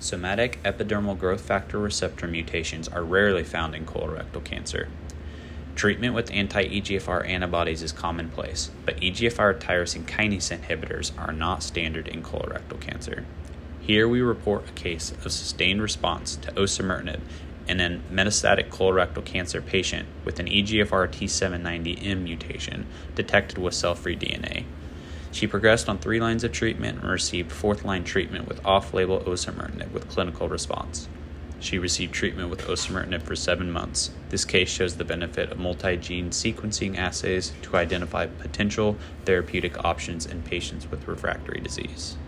Somatic epidermal growth factor receptor mutations are rarely found in colorectal cancer. Treatment with anti-EGFR antibodies is commonplace, but EGFR tyrosine kinase inhibitors are not standard in colorectal cancer. Here we report a case of sustained response to osimertinib in a metastatic colorectal cancer patient with an EGFR T790M mutation detected with cell-free DNA. She progressed on 3 lines of treatment and received 4th-line treatment with off-label osimertinib with clinical response. She received treatment with osimertinib for 7 months. This case shows the benefit of multi-gene sequencing assays to identify potential therapeutic options in patients with refractory disease.